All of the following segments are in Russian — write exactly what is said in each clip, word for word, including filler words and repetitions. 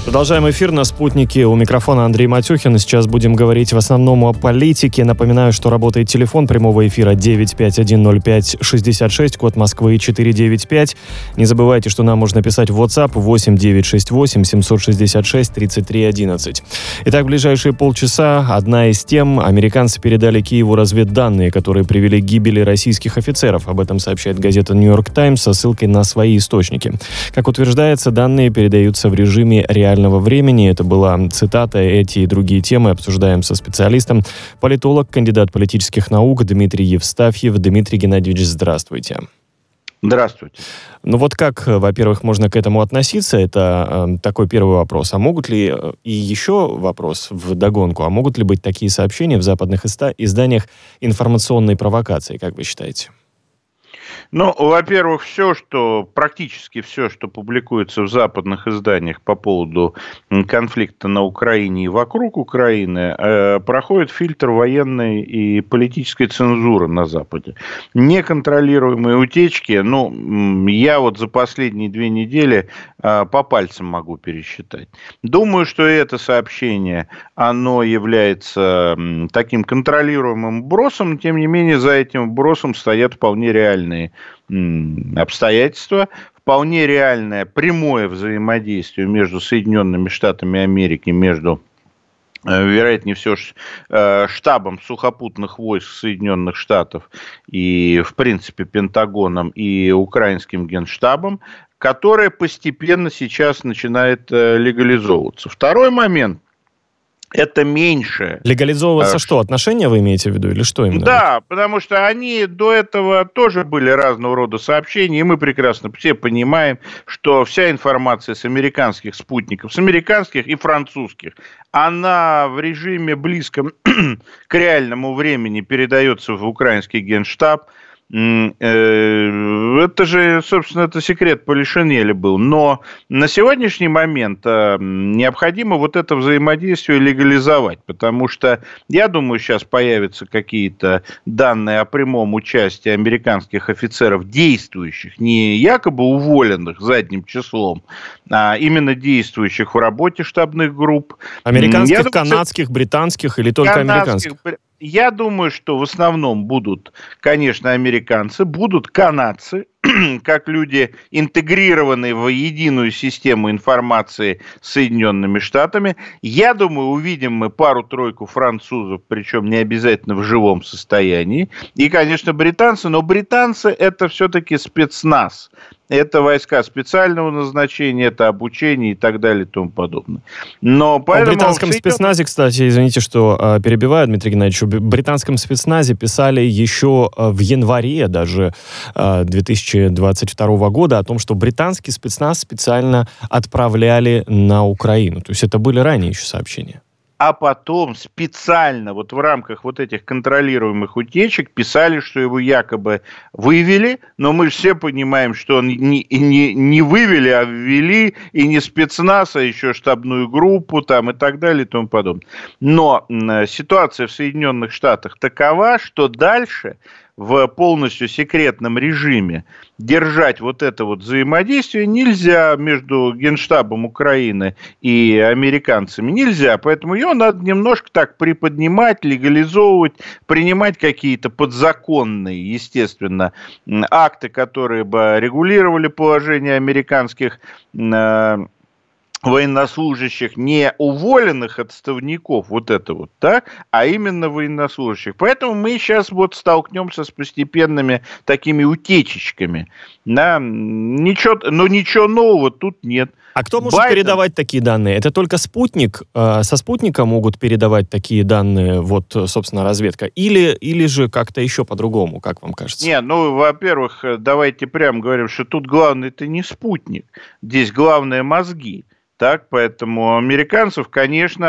Продолжаем эфир на «Спутнике». У микрофона Андрей Матюхин. Сейчас будем говорить в основном о политике. Напоминаю, что работает телефон прямого эфира девять пять один ноль пять шестьдесят шесть, код Москвы четыреста девяносто пять. Не забывайте, что нам можно писать в WhatsApp восемь девятьсот шестьдесят восемь семьсот шестьдесят шесть тридцать три одиннадцать. Итак, в ближайшие полчаса одна из тем. Американцы передали Киеву разведданные, которые привели к гибели российских офицеров. Об этом сообщает газета «Нью-Йорк Таймс» со ссылкой на свои источники. Как утверждается, данные передаются в режиме реального времени. Это была цитата. Эти и другие темы обсуждаем со специалистом. Политолог, кандидат политических наук Дмитрий Евстафьев. Дмитрий Геннадьевич, здравствуйте. Здравствуйте. Ну вот как, во-первых, можно к этому относиться? Это э, такой первый вопрос. А могут ли, и еще вопрос вдогонку, а могут ли быть такие сообщения в западных иста- изданиях информационной провокации, как вы считаете? Ну, во-первых, все, что, практически все, что публикуется в западных изданиях по поводу конфликта на Украине и вокруг Украины, э, проходит фильтр военной и политической цензуры на Западе. Неконтролируемые утечки, ну, я вот за последние две недели э, по пальцам могу пересчитать. Думаю, что это сообщение, оно является э, таким контролируемым вбросом, но, тем не менее, за этим вбросом стоят вполне реальные обстоятельства, вполне реальное прямое взаимодействие между Соединенными Штатами Америки, между, вероятнее всего, штабом сухопутных войск Соединенных Штатов и, в принципе, Пентагоном и украинским генштабом, которое постепенно сейчас начинает легализовываться. Второй момент. Это меньше. Легализовываться а, что? Отношения вы имеете в виду? Или что именно? Да, потому что они до этого тоже были разного рода сообщения, и мы прекрасно все понимаем, что вся информация с американских спутников, с американских и французских, она в режиме близком к реальному времени передается в украинский генштаб. Это же, собственно, это секрет Полишинеля был. Но на сегодняшний момент необходимо вот это взаимодействие легализовать, потому что, я думаю, сейчас появятся какие-то данные о прямом участии американских офицеров, действующих, не якобы уволенных задним числом, а именно действующих в работе штабных групп. Американских, думаю, канадских, британских или только американских? Я думаю, что в основном будут, конечно, американцы, будут канадцы, как люди, интегрированные в единую систему информации с Соединенными Штатами. Я думаю, увидим мы пару-тройку французов, причем не обязательно в живом состоянии. И, конечно, британцы, но британцы – это все-таки спецназ. Это войска специального назначения, это обучение и так далее и тому подобное. Но поэтому... О британском спецназе, кстати, извините, что э, перебиваю, Дмитрий Геннадьевич, о британском спецназе писали еще э, в январе даже э, две тысячи двадцать второго года о том, что британский спецназ специально отправляли на Украину. То есть это были ранее еще сообщения. А потом специально вот в рамках вот этих контролируемых утечек писали, что его якобы вывели, но мы все понимаем, что он не, не, не вывели, а ввели, и не спецназ, а еще штабную группу там, и так далее и тому подобное. Но ситуация в Соединенных Штатах такова, что дальше в полностью секретном режиме держать вот это вот взаимодействие нельзя между Генштабом Украины и американцами. Нельзя, поэтому ее надо немножко так приподнимать, легализовывать, принимать какие-то подзаконные, естественно, акты, которые бы регулировали положение американских военнослужащих, не уволенных отставников, вот это вот, да, а именно военнослужащих. Поэтому мы сейчас вот столкнемся с постепенными такими утечечками. Да, ничего, но ничего нового тут нет. А кто может Байден... передавать такие данные? Это только спутник? Э, со спутника могут передавать такие данные, вот, собственно, разведка? Или, или же как-то еще по-другому, как вам кажется? Не, ну, во-первых, давайте прямо говорим, что тут главное это не спутник. Здесь главное мозги. Так, поэтому американцев, конечно,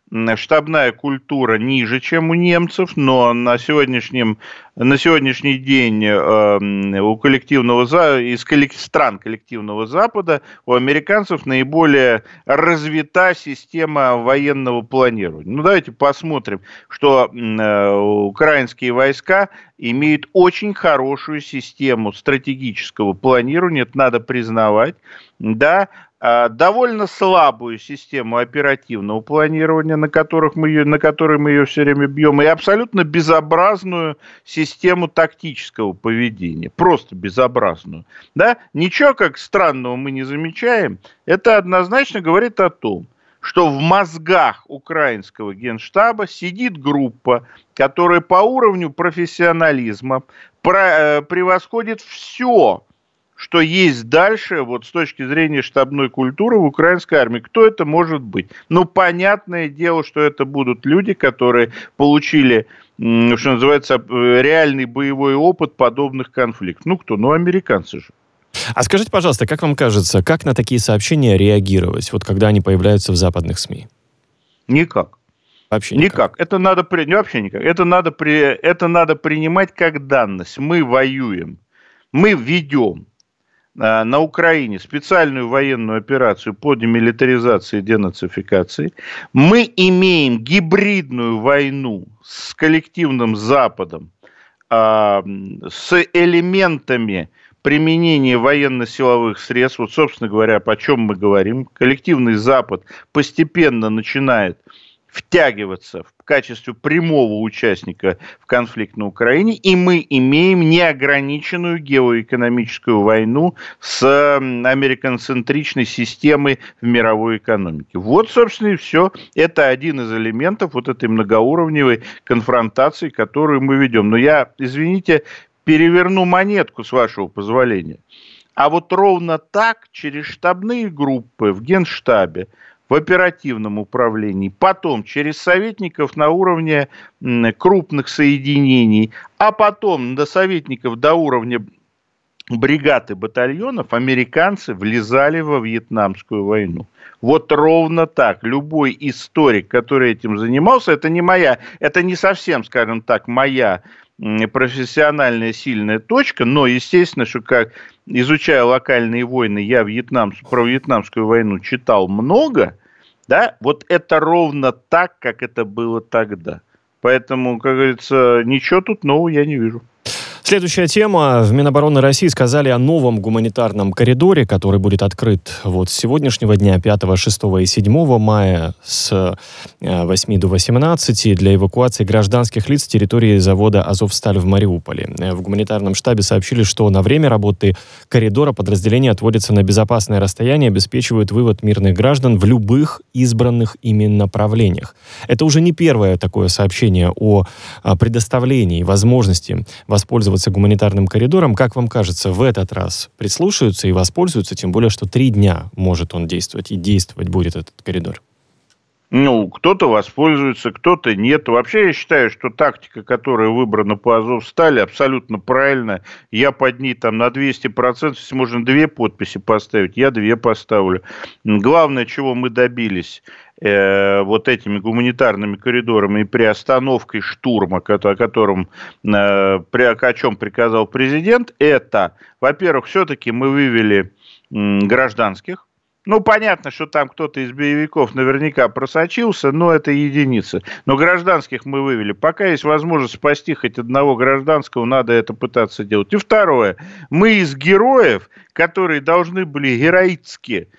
штабная культура ниже, чем у немцев, но на сегодняшнем, на сегодняшний день э, у коллективного, из стран коллективного Запада у американцев наиболее развита система военного планирования. Ну, давайте посмотрим, что э, украинские войска имеют очень хорошую систему стратегического планирования, это надо признавать, да, довольно слабую систему оперативного планирования, на, которых мы ее, на которой мы ее все время бьем, и абсолютно безобразную систему тактического поведения. Просто безобразную. Да? Ничего как странного мы не замечаем. Это однозначно говорит о том, что в мозгах украинского генштаба сидит группа, которая по уровню профессионализма превосходит все, что есть дальше, вот с точки зрения штабной культуры в украинской армии. Кто это может быть? Ну, понятное дело, что это будут люди, которые получили, что называется, реальный боевой опыт подобных конфликтов. Ну, кто? Ну, американцы же. А скажите, пожалуйста, как вам кажется, как на такие сообщения реагировать, вот когда они появляются в западных СМИ? Никак. Вообще никак. Никак. Это надо, вообще никак. Это надо, это надо принимать как данность. Мы воюем. Мы ведем на Украине специальную военную операцию по демилитаризации и денацификации. Мы имеем гибридную войну с коллективным Западом, с элементами применения военно-силовых средств. Вот, собственно говоря, о чем мы говорим. Коллективный Запад постепенно начинает втягиваться в качестве прямого участника в конфликт на Украине, и мы имеем неограниченную геоэкономическую войну с американцентричной системой в мировой экономике. Вот, собственно, и все. Это один из элементов вот этой многоуровневой конфронтации, которую мы ведем. Но я, извините, переверну монетку, с вашего позволения. А вот ровно так, через штабные группы в Генштабе, в оперативном управлении, потом через советников на уровне крупных соединений, а потом до советников до уровня бригад и батальонов американцы влезали во Вьетнамскую войну. Вот ровно так. Любой историк, который этим занимался, это не моя, это не совсем, скажем так, моя профессиональная сильная точка, но, естественно, что как изучая локальные войны, я вьетнам, про Вьетнамскую войну читал много, да, вот это ровно так, как это было тогда. Поэтому, как говорится, ничего тут нового я не вижу. Следующая тема. В Минобороны России сказали о новом гуманитарном коридоре, который будет открыт вот с сегодняшнего дня, пятого, шестого и седьмого мая с восьми до восемнадцати для эвакуации гражданских лиц с территории завода «Азовсталь» в Мариуполе. В гуманитарном штабе сообщили, что на время работы коридора подразделения отводятся на безопасное расстояние, обеспечивают вывод мирных граждан в любых избранных ими направлениях. Это уже не первое такое сообщение о предоставлении возможности воспользоваться гуманитарным коридором. Как вам кажется, в этот раз прислушаются и воспользуются, тем более, что три дня может он действовать, и действовать будет этот коридор? Ну, кто-то воспользуется, кто-то нет. Вообще, я считаю, что тактика, которая выбрана по Азовстали, абсолютно правильная. Я под ней там на двести процентов, если можно две подписи поставить, я две поставлю. Главное, чего мы добились э, вот этими гуманитарными коридорами и приостановкой штурма, о котором, э, при, о чем приказал президент, это, во-первых, все-таки мы вывели э, гражданских. Ну, понятно, что там кто-то из боевиков наверняка просочился, но это единицы. Но гражданских мы вывели. Пока есть возможность спасти хоть одного гражданского, надо это пытаться делать. И второе. Мы из героев, которые должны были героически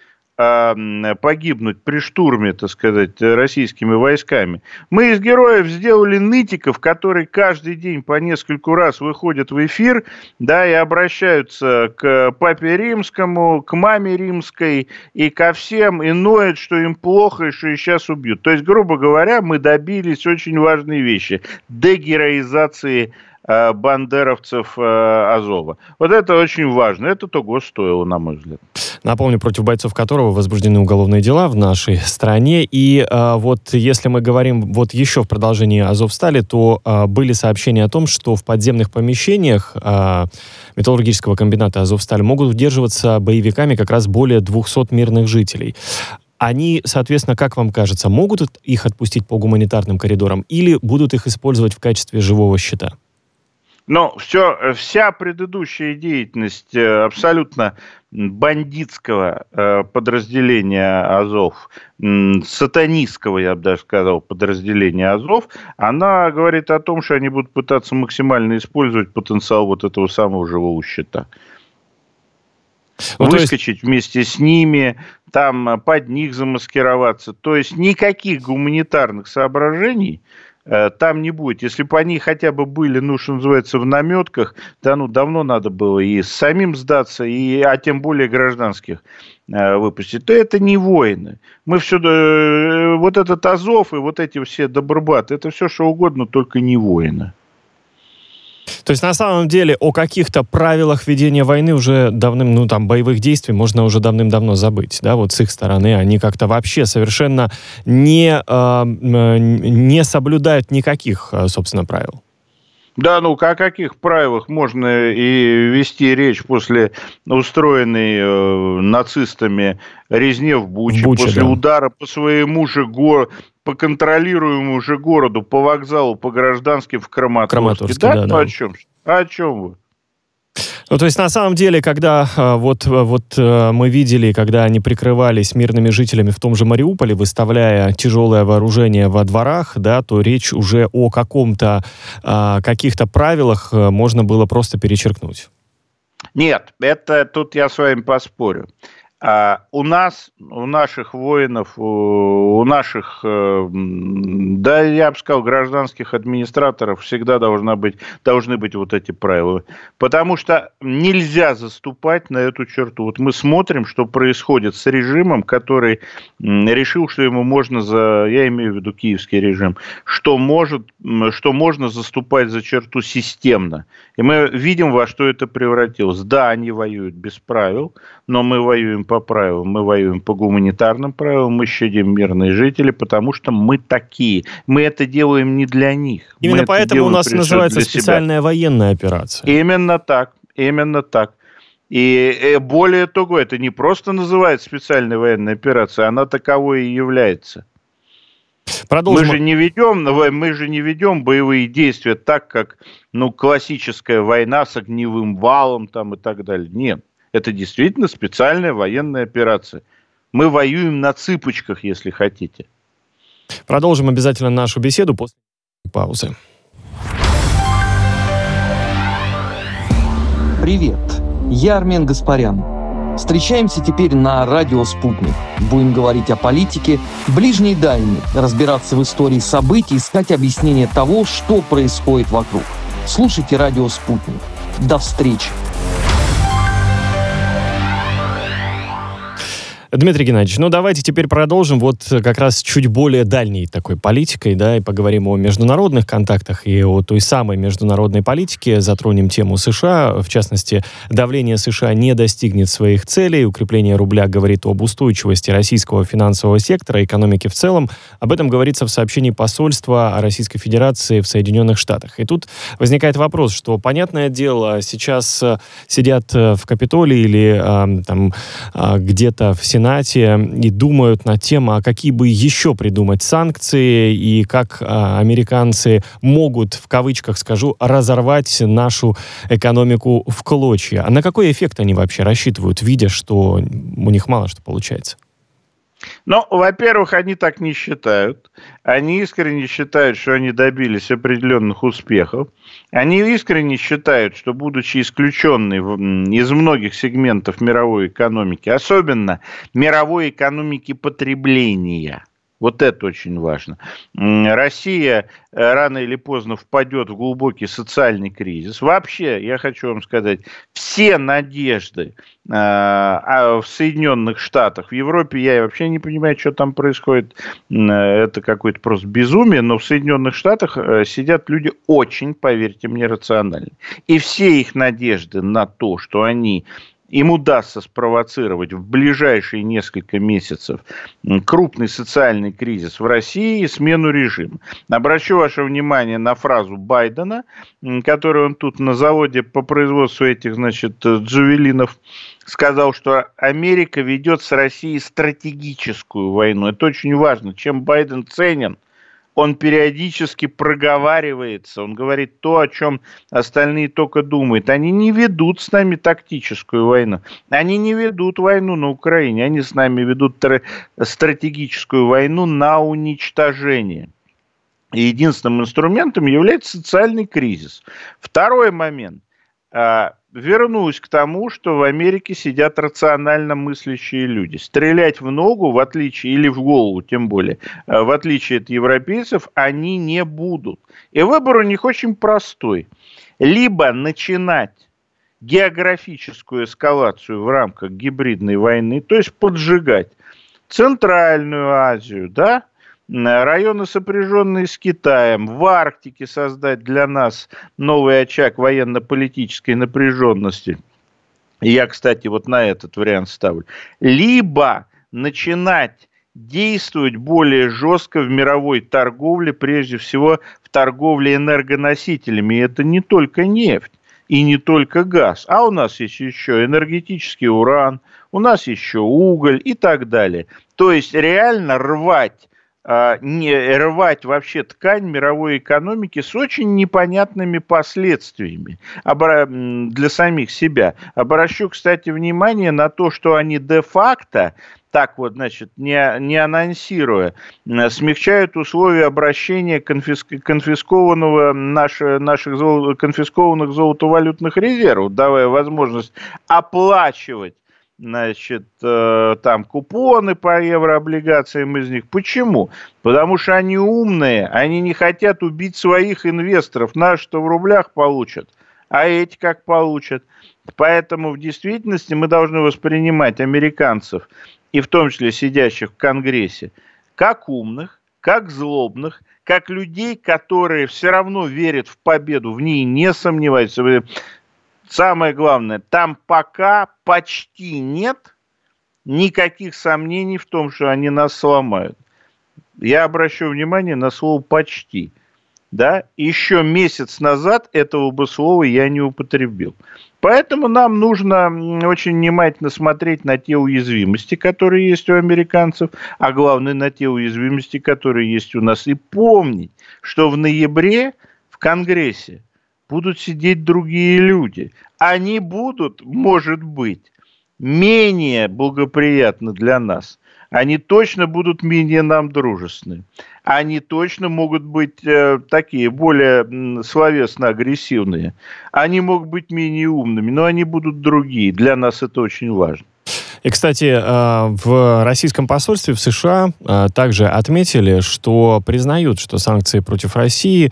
э, погибнуть при штурме, так сказать, российскими войсками, мы из героев сделали нытиков, которые каждый день по нескольку раз выходят в эфир, да, и обращаются к папе римскому, к маме римской и ко всем, и ноют, что им плохо и что их сейчас убьют. То есть, грубо говоря, мы добились очень важной вещи – дегероизации э, бандеровцев э, Азова. Вот это очень важно. Это того стоило, на мой взгляд. Напомню, против бойцов которого возбуждены уголовные дела в нашей стране. И э, вот если мы говорим вот еще в продолжении Азовстали, то э, были сообщения о том, что в подземных помещениях э, металлургического комбината Азовсталь могут удерживаться боевиками как раз более двухсот мирных жителей. они, соответственно, как вам кажется, могут их отпустить по гуманитарным коридорам или будут их использовать в качестве живого щита? Но все, вся предыдущая деятельность абсолютно бандитского подразделения Азов, сатанистского, я бы даже сказал, подразделения Азов, она говорит о том, что они будут пытаться максимально использовать потенциал вот этого самого живого щита. Ну, выскочить есть... вместе с ними, там под них замаскироваться. То есть никаких гуманитарных соображений там не будет. Если бы они хотя бы были, ну, что называется, в наметках, да, ну, давно надо было и самим сдаться, и, а тем более гражданских э, выпустить, то это не воины. Мы все, э, вот этот Азов и вот эти все добробаты, это все что угодно, только не воины. То есть, на самом деле, о каких-то правилах ведения войны уже давным, ну, там, боевых действий можно уже давным-давно забыть, да, вот с их стороны. Они как-то вообще совершенно не, э, не соблюдают никаких, собственно, правил. Да, ну, о каких правилах можно и вести речь после устроенной э, нацистами резни в Буче, Буче после да. удара по своему же городу, по контролируемому же городу, по вокзалу, по гражданским в Краматорске. Краматорске да? Да, ну, да. О чем? О чем вы? Ну, то есть, на самом деле, когда вот, вот мы видели, когда они прикрывались мирными жителями в том же Мариуполе, выставляя тяжелое вооружение во дворах, да, то речь уже о каком-то, каких-то правилах можно было просто перечеркнуть. Нет, это тут я с вами поспорю. А у нас, у наших воинов, у наших, да, я бы сказал, гражданских администраторов всегда должна быть, должны быть вот эти правила. Потому что нельзя заступать на эту черту. Вот мы смотрим, что происходит с режимом, который решил, что ему можно, за, я имею в виду киевский режим, что, может, что можно заступать за черту системно. И мы видим, во что это превратилось. Да, они воюют без правил, но мы воюем по правилам, мы воюем по гуманитарным правилам, мы щадим мирные жители, потому что мы такие. Мы это делаем не для них. Именно мы поэтому у нас называется специальная себя. военная операция. Именно так, именно так. И более того, это не просто называется специальной военной операцией, она таковой и является. Продолжим. Мы же не ведем, мы же не ведем боевые действия так, как, ну, классическая война с огневым валом там, и так далее. Нет. Это действительно специальная военная операция. Мы воюем на цыпочках, если хотите. Продолжим обязательно нашу беседу после паузы. Привет, я Армен Гаспарян. Встречаемся теперь на радио «Спутник». Будем говорить о политике, ближней и дальней, разбираться в истории событий, искать объяснение того, что происходит вокруг. Слушайте радио «Спутник». До встречи. Дмитрий Геннадьевич, ну давайте теперь продолжим вот как раз чуть более дальней такой политикой, да, и поговорим о международных контактах и о той самой международной политике, затронем тему США, в частности, давление США не достигнет своих целей, укрепление рубля говорит об устойчивости российского финансового сектора, экономики в целом, об этом говорится в сообщении посольства Российской Федерации в Соединенных Штатах. И тут возникает вопрос, что, понятное дело, сейчас сидят в Капитолии или э, там э, где-то в Сенате и думают над тем, а какие бы еще придумать санкции и как а, американцы могут, в кавычках скажу, разорвать нашу экономику в клочья. А на какой эффект они вообще рассчитывают, видя, что у них мало что получается? Ну, во-первых, они так не считают. Они искренне считают, что они добились определенных успехов. Они искренне считают, что, будучи исключенной из многих сегментов мировой экономики, особенно мировой экономики потребления, вот это очень важно. Россия рано или поздно впадет в глубокий социальный кризис. Вообще, я хочу вам сказать, все надежды э, в Соединенных Штатах, в Европе я вообще не понимаю, что там происходит. Это какое-то просто безумие, но в Соединенных Штатах сидят люди очень, поверьте мне, рациональные. И все их надежды на то, что они им удастся спровоцировать в ближайшие несколько месяцев крупный социальный кризис в России и смену режима. Обращу ваше внимание на фразу Байдена, которую он тут на заводе по производству этих, значит, джавелинов сказал, что Америка ведет с Россией стратегическую войну. Это очень важно. Чем Байден ценен? Он периодически проговаривается, он говорит то, о чем остальные только думают. Они не ведут с нами тактическую войну, они не ведут войну на Украине, они с нами ведут стратегическую войну на уничтожение. И единственным инструментом является социальный кризис. Второй момент. Вернусь к тому, что в Америке сидят рационально мыслящие люди. Стрелять в ногу, в отличие, или в голову, тем более, в отличие от европейцев, они не будут. И выбор у них очень простой. Либо начинать географическую эскалацию в рамках гибридной войны, то есть поджигать Центральную Азию, да, районы, сопряженные с Китаем, в Арктике создать для нас новый очаг военно-политической напряженности. И я, кстати, вот на этот вариант ставлю. Либо начинать действовать более жестко в мировой торговле, прежде всего в торговле энергоносителями. И это не только нефть и не только газ, а у нас есть еще энергетический уран, у нас еще уголь и так далее. То есть реально рвать не рвать вообще ткань мировой экономики с очень непонятными последствиями для самих себя. Обращу, кстати, внимание на то, что они де-факто, так вот, значит, не, не анонсируя, смягчают условия обращения конфиск, конфискованного наше, наших золо, конфискованных золотовалютных резервов, давая возможность оплачивать, значит, э, там купоны по еврооблигациям из них. Почему? Потому что они умные, они не хотят убить своих инвесторов. Наши-то в рублях получат, а эти как получат. Поэтому в действительности мы должны воспринимать американцев, и в том числе сидящих в Конгрессе, как умных, как злобных, как людей, которые все равно верят в победу, в ней не сомневаются. Самое главное, там пока почти нет никаких сомнений в том, что они нас сломают. Я обращу внимание на слово «почти». Да? Еще месяц назад этого бы слова я не употребил. Поэтому нам нужно очень внимательно смотреть на те уязвимости, которые есть у американцев, а главное на те уязвимости, которые есть у нас. И помнить, что в ноябре в Конгрессе будут сидеть другие люди. Они будут, может быть, менее благоприятны для нас. Они точно будут менее нам дружественны. Они точно могут быть э, такие, более м, словесно-агрессивные. Они могут быть менее умными, но они будут другие. Для нас это очень важно. И, кстати, в российском посольстве в США также отметили, что признают, что санкции против России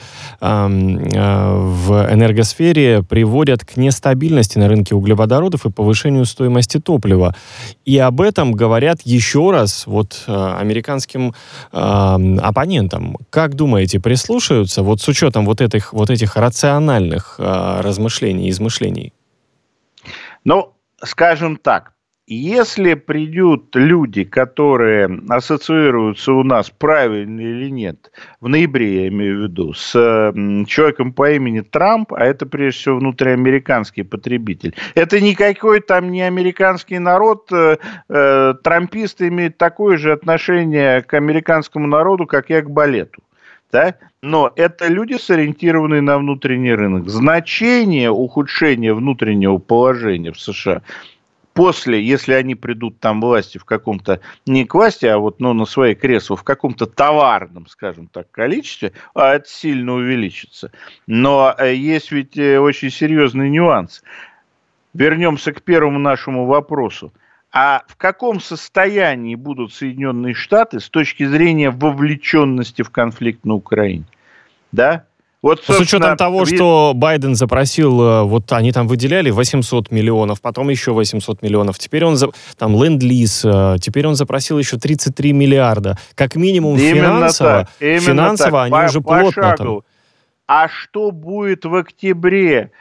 в энергосфере приводят к нестабильности на рынке углеводородов и повышению стоимости топлива. И об этом говорят еще раз вот американским оппонентам. Как думаете, прислушаются вот с учетом вот этих, вот этих рациональных размышлений, измышлений? Ну, скажем так. Если придут люди, которые ассоциируются у нас, правильно или нет, в ноябре, я имею в виду, с человеком по имени Трамп, а это прежде всего внутриамериканский потребитель, это никакой там не американский народ, трамписты имеют такое же отношение к американскому народу, как я к балету. Да? Но это люди, сориентированные на внутренний рынок. Значение ухудшения внутреннего положения в США после, если они придут там власти в каком-то, не к власти, а вот ну, на свои кресла, в каком-то товарном, скажем так, количестве, а это сильно увеличится. Но есть ведь очень серьезный нюанс. Вернемся к первому нашему вопросу. А в каком состоянии будут Соединенные Штаты с точки зрения вовлеченности в конфликт на Украине? Да? Вот, с учетом того, что Байден запросил, вот они там выделяли восемьсот миллионов, потом еще восемьсот миллионов, теперь он, там, ленд-лиз, теперь он запросил еще тридцать три миллиарда. Как минимум именно финансово, так, финансово они по, уже плотно там. А что будет в октябре?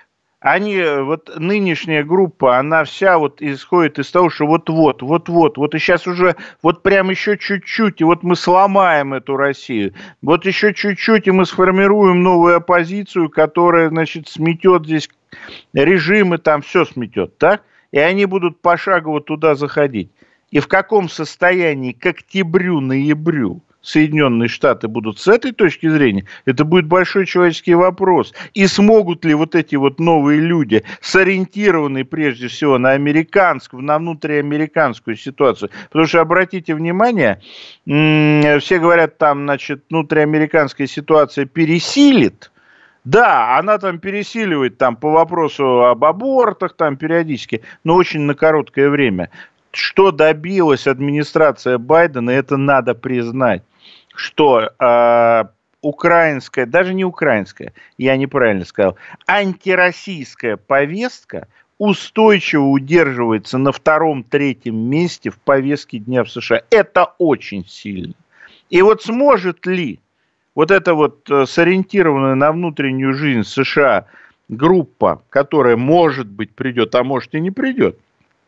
Они, вот нынешняя группа, она вся вот исходит из того, что вот-вот, вот-вот, вот и сейчас уже вот прям еще чуть-чуть, и вот мы сломаем эту Россию. Вот еще чуть-чуть, и мы сформируем новую оппозицию, которая, значит, сметет здесь режим и там все сметет, так? И они будут пошагово туда заходить. И в каком состоянии к октябрю-ноябрю Соединенные Штаты будут с этой точки зрения, это будет большой человеческий вопрос. И смогут ли вот эти вот новые люди, сориентированные прежде всего на американскую, на внутриамериканскую ситуацию, потому что, обратите внимание, все говорят, там, значит, внутриамериканская ситуация пересилит. Да, она там пересиливает там, по вопросу об абортах там, периодически, но очень на короткое время. Что добилась администрация Байдена, это надо признать, что э, украинская, даже не украинская, я неправильно сказал, антироссийская повестка устойчиво удерживается на втором-третьем месте в повестке дня в США. Это очень сильно. И вот сможет ли вот эта вот сориентированная на внутреннюю жизнь США группа, которая, может быть, придет, а может и не придет,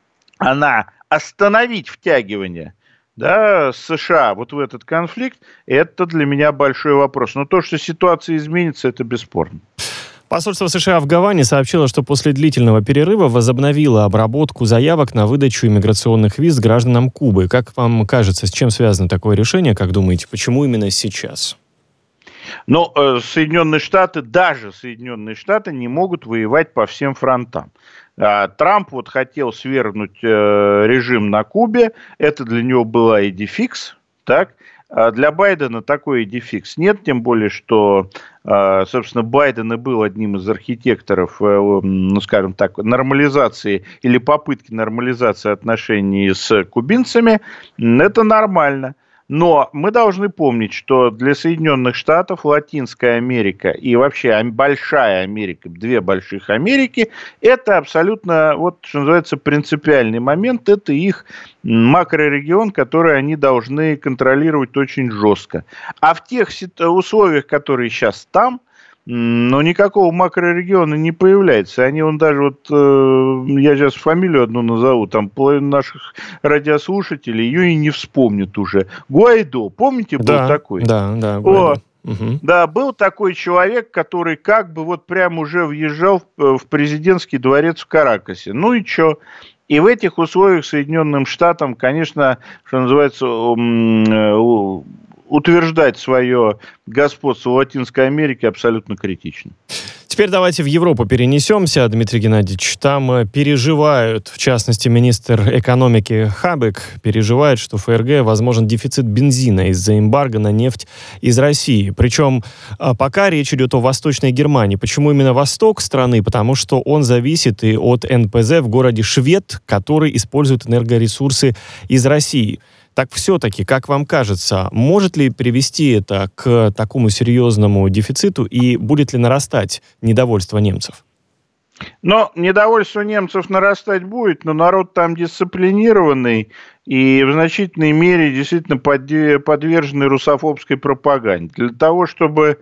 она остановить втягивание, да, США вот в этот конфликт, это для меня большой вопрос. Но то, что ситуация изменится, это бесспорно. Посольство США в Гаване сообщило, что после длительного перерыва возобновило обработку заявок на выдачу иммиграционных виз гражданам Кубы. Как вам кажется, с чем связано такое решение? Как думаете, почему именно сейчас? Но э, Соединенные Штаты, даже Соединенные Штаты не могут воевать по всем фронтам. А, Трамп вот хотел свергнуть э, режим на Кубе, это для него была идификс, так? А для Байдена такой идификс нет, тем более, что, э, собственно, Байден и был одним из архитекторов, э, ну, скажем так, нормализации или попытки нормализации отношений с кубинцами, это нормально. Но мы должны помнить, что для Соединенных Штатов Латинская Америка и вообще большая Америка, две больших Америки, это абсолютно, вот что называется, принципиальный момент, это их макрорегион, который они должны контролировать очень жестко. А в тех условиях, которые сейчас там, но никакого макрорегиона не появляется. Они, он даже вот, э, я сейчас фамилию одну назову, там половина наших радиослушателей ее и не вспомнит уже. Гуайдо, помните, был да, такой? Да, да, Гуайдо. О, угу. Да, был такой человек, который как бы вот прям уже въезжал в, в президентский дворец в Каракасе. Ну и что? И в этих условиях Соединенным Штатам, конечно, что называется, утверждать свое господство в Латинской Америке абсолютно критично. Теперь давайте в Европу перенесемся, Дмитрий Геннадьевич. Там переживают, в частности, министр экономики Хабек переживает, что ФРГ возможен дефицит бензина из-за эмбарго на нефть из России. Причем пока речь идет о Восточной Германии. Почему именно восток страны? Потому что он зависит и от эн пэ зэ в городе Швед, который использует энергоресурсы из России. Так все-таки, как вам кажется, может ли привести это к такому серьезному дефициту и будет ли нарастать недовольство немцев? Но недовольство немцев нарастать будет, но народ там дисциплинированный и в значительной мере действительно подверженный русофобской пропаганде. Для того, чтобы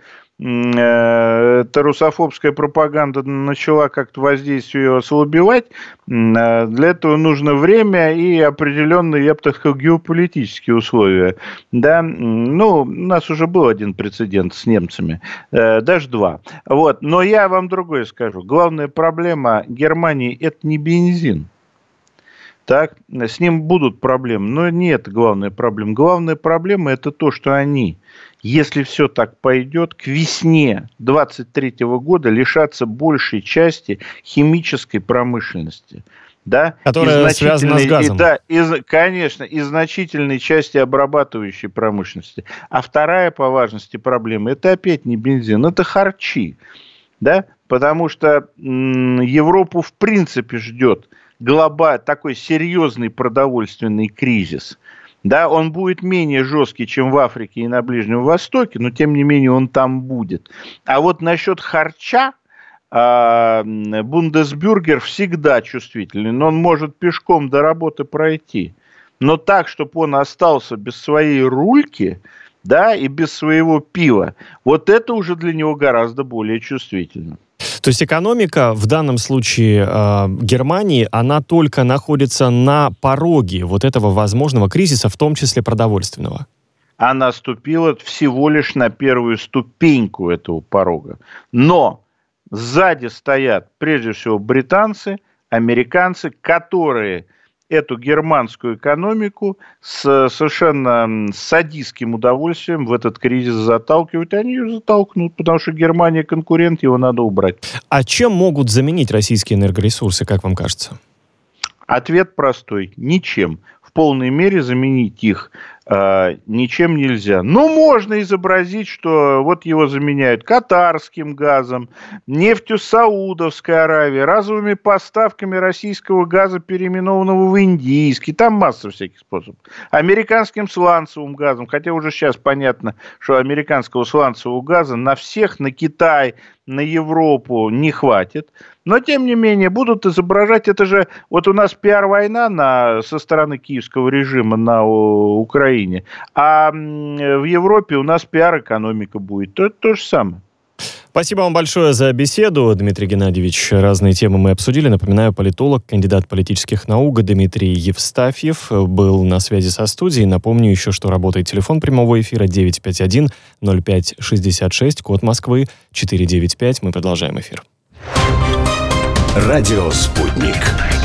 эта русофобская пропаганда начала как-то воздействие ее ослабевать, для этого нужно время и определенные, я бы так сказал, геополитические условия. Да? Ну, у нас уже был один прецедент с немцами, даже два. Вот. Но я вам другое скажу. Главная проблема Германии – это не бензин. Так? С ним будут проблемы, но не это главная проблема. Главная проблема – это то, что они, если все так пойдет, к весне двадцать третьего года лишатся большей части химической промышленности. Да? Которая связана с газом. И, да, и, конечно, и значительной части обрабатывающей промышленности. А вторая по важности проблема – это опять не бензин, это харчи. Да? Потому что м- Европу в принципе ждет глобальный, такой серьезный продовольственный кризис. Да, он будет менее жесткий, чем в Африке и на Ближнем Востоке, но тем не менее он там будет. А вот насчет харча э, Бундесбюргер всегда чувствительный, но он может пешком до работы пройти. Но так, чтобы он остался без своей рульки, да, и без своего пива, вот это уже для него гораздо более чувствительно. То есть экономика в данном случае э, Германии, она только находится на пороге вот этого возможного кризиса, в том числе продовольственного. Она ступила всего лишь на первую ступеньку этого порога. Но сзади стоят прежде всего британцы, американцы, которые эту германскую экономику с совершенно садистским удовольствием в этот кризис заталкивают, и они ее затолкнут, потому что Германия конкурент, его надо убрать. А чем могут заменить российские энергоресурсы, как вам кажется? Ответ простой – ничем. В полной мере заменить их э, ничем нельзя. Но можно изобразить, что вот его заменяют катарским газом, нефтью Саудовской Аравии, разовыми поставками российского газа, переименованного в индийский. Там масса всяких способов. Американским сланцевым газом. Хотя уже сейчас понятно, что американского сланцевого газа на всех, на Китай, на Европу не хватит. Но, тем не менее, будут изображать, это же, вот у нас пиар-война на, со стороны киевского режима на о, Украине, а в Европе у нас пиар-экономика будет. То, то же самое. Спасибо вам большое за беседу, Дмитрий Геннадьевич. Разные темы мы обсудили. Напоминаю, политолог, кандидат политических наук Дмитрий Евстафьев был на связи со студией. Напомню еще, что работает телефон прямого эфира девять пять один ноль пять шестьдесят шесть, код Москвы четыреста девяносто пять. Мы продолжаем эфир. Радио «Спутник».